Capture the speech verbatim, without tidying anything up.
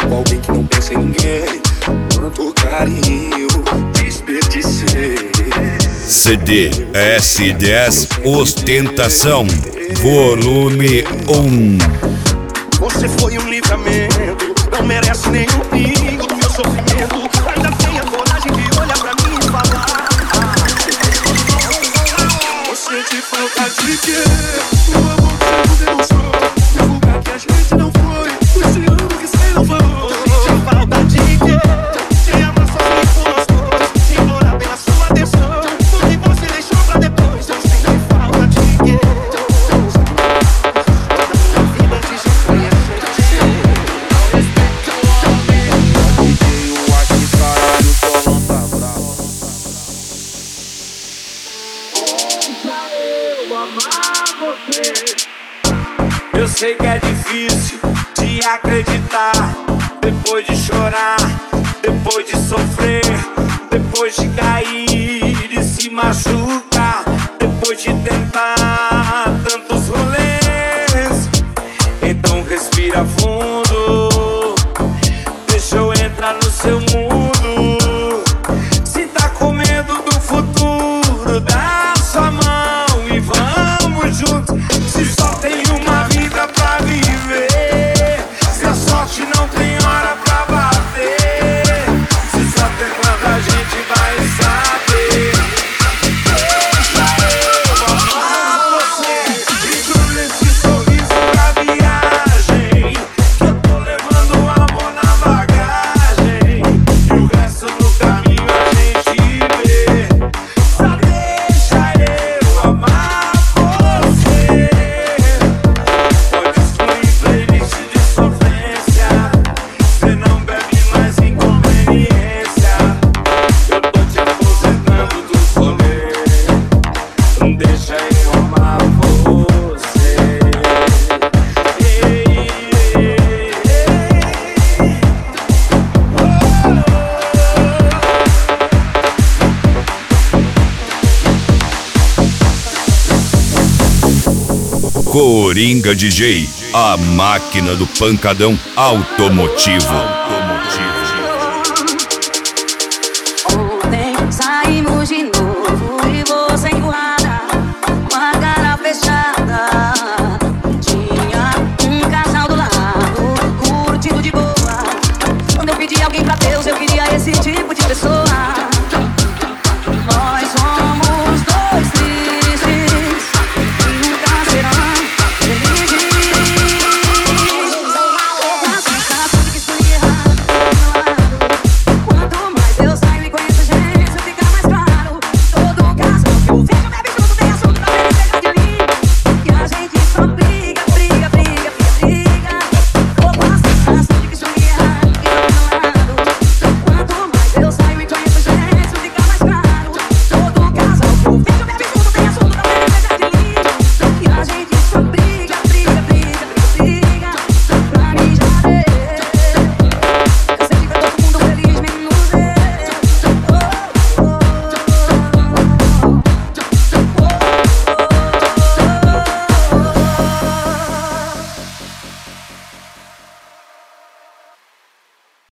com alguém que não pensa em ninguém. Quanto carinho desperdicei. C D S dez Ostentação Volume um. Você foi um livramento, não merece nenhum pingo do meu sofrimento. Ainda tem a coragem de olhar pra mim e falar: você te falta de quê? O amor que você demonstrou, divulgar que a gente não foi, o ciúme que você não falou. Te falta de quê? Te abraçou, me postou, te implorar pela sua atenção, o que você deixou pra depois. Eu sei que falta de quê? Eu sei que é difícil de acreditar, depois de chorar, depois de sofrer, depois de cair e se machucar, depois de tentar tantos rolês. Então respira fundo, deixa eu entrar no seu mundo. Se tá com medo do futuro, dá sua mão e vamos juntos. Se só tem uma vida pra viver, se a sorte não tem hora pra bater, se só tem quando a gente vai saber. Deixa eu amar você, inclui esse sorriso pra viagem, que eu tô levando amor na bagagem, e o resto do caminho a gente vê. Só deixa eu amar você. Pode excluir playlist de sofrência, cê não bebe mais inconveniência. Eu tô te aposentando do rolê, deixa eu amar você. Ei, ei, ei, Coringa D J, a máquina do pancadão automotivo.